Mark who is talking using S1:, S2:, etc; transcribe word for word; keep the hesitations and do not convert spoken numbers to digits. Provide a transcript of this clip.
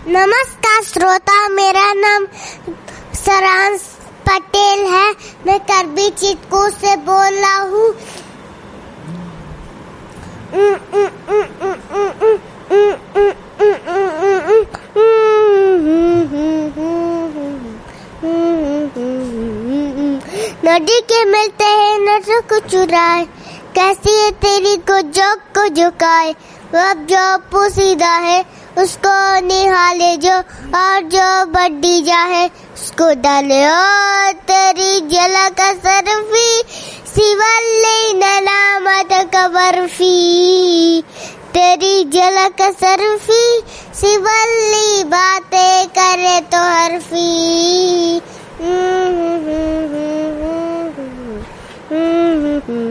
S1: नमस्कार श्रोता, मेरा नाम सरांश पटेल है। मैं करबी चितकू से बोल रहा हूँ। नदी के मिलते हैं नजर को चुराए, कैसी है तेरी को जोक को झुकाए। अब जो पोसीदा है उसको निहाले जो, और जो बड्डी जा है उसको डाले। ओ तेरी झलक सरफी शिवल्ली ननामत का बर्फी, तेरी झलक सरफी शिवल्ली बातें करे तो हरफी। Mm-hmm.